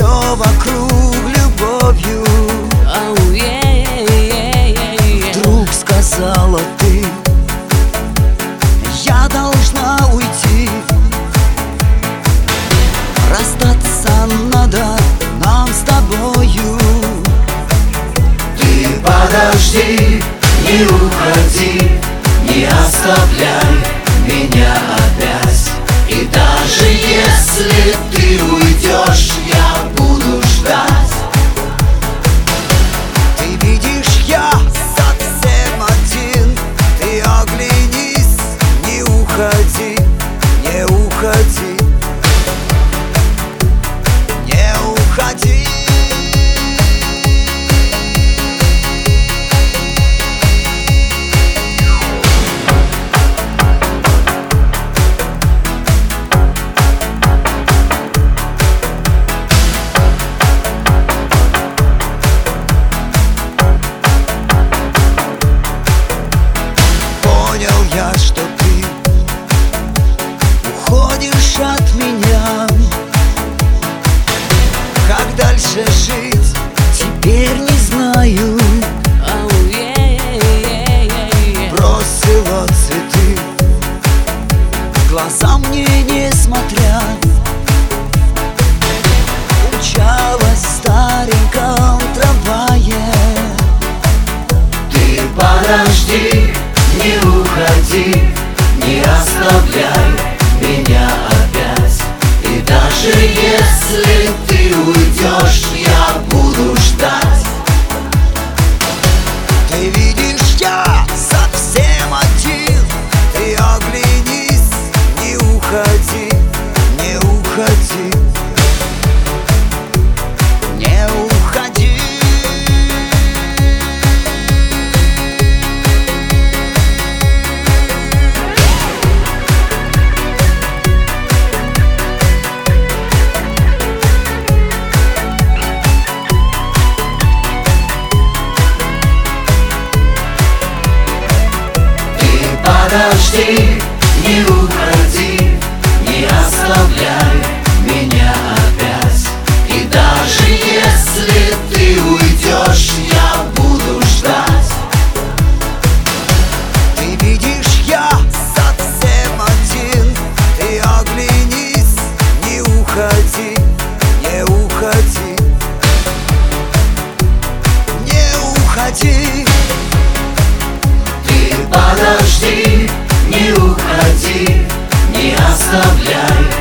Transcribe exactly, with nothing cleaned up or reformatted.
все вокруг любовью. Oh, yeah, yeah, yeah, yeah. Вдруг сказала ты: я должна уйти. Расстаться надо нам с тобою. Ты подожди, не уходи, не оставляй меня опять. И даже если ты уйдешь, я буду ждать. Ты видишь, я совсем один. Ты оглянись, не уходи, не уходи, не уходи. Я, что ты уходишь от меня. Как дальше жить, теперь не знаю. Oh, yeah, yeah, yeah, yeah. Бросила цветы, в глаза мне не смотря. Умчалась в стареньком трамвае. Ты подожди, не уходи, не оставляй меня опять. И даже если ты уйдешь, я буду ждать. Ты видишь, я совсем один. Ты оглянись, не уходи, не уходи, не уходи. Подожди, не уходи, не оставляй меня опять. И даже если ты уйдешь, я буду ждать. Ты видишь, я совсем один. Ты оглянись, не уходи, не уходи, не уходи. Подожди, не уходи, не оставляй